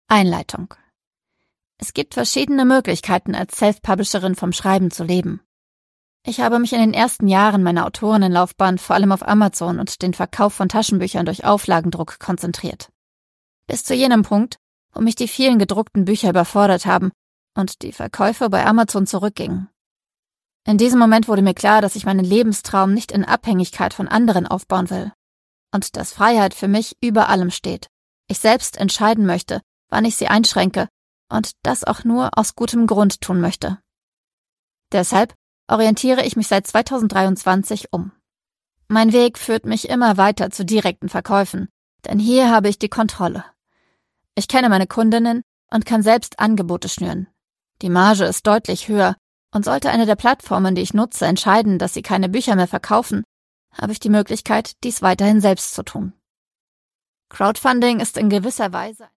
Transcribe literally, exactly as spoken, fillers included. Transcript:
Einleitung. Es gibt verschiedene Möglichkeiten, als Self-Publisherin vom Schreiben zu leben. Ich habe mich in den ersten Jahren meiner Autorinnenlaufbahn vor allem auf Amazon und den Verkauf von Taschenbüchern durch Auflagendruck konzentriert. Bis zu jenem Punkt, wo mich die vielen gedruckten Bücher überfordert haben und die Verkäufe bei Amazon zurückgingen. In diesem Moment wurde mir klar, dass ich meinen Lebenstraum nicht in Abhängigkeit von anderen aufbauen will und dass Freiheit für mich über allem steht. Ich selbst entscheiden möchte, wann ich sie einschränke und das auch nur aus gutem Grund tun möchte. Deshalb orientiere ich mich seit zweitausenddreiundzwanzig um. Mein Weg führt mich immer weiter zu direkten Verkäufen, denn hier habe ich die Kontrolle. Ich kenne meine Kundinnen und kann selbst Angebote schnüren. Die Marge ist deutlich höher und sollte eine der Plattformen, die ich nutze, entscheiden, dass sie keine Bücher mehr verkaufen, habe ich die Möglichkeit, dies weiterhin selbst zu tun. Crowdfunding ist in gewisser Weise